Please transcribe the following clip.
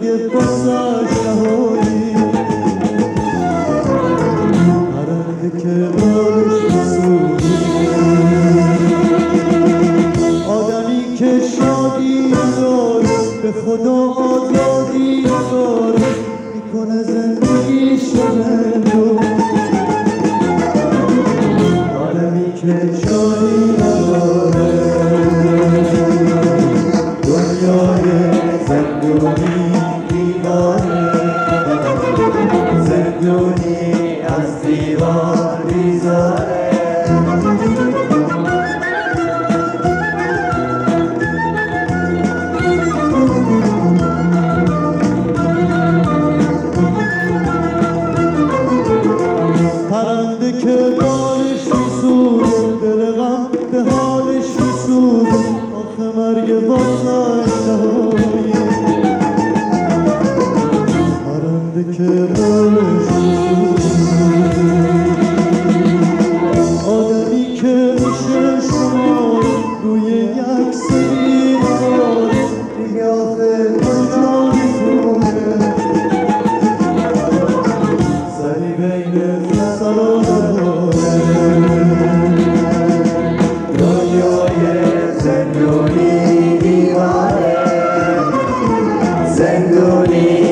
مرگ بسش نهایی پرنده که بالش بسوزه آدمی که شادی نداره به خدا آزادی نداره میکنه زندگی شده آدمی که شادی نداره دنیای زندونی دیواره زندونی از دیوار بیزاره پرنده که بالش میسوزه دل غم به حالش میسوزه آخه مرگ بازش نهایی پرنده که بالش میسوزه آدمی که میشه شما روی یک سری نهار دیگه آخه کجا میتونه سری بین فصل و دنیای زندونی دیواره زندونی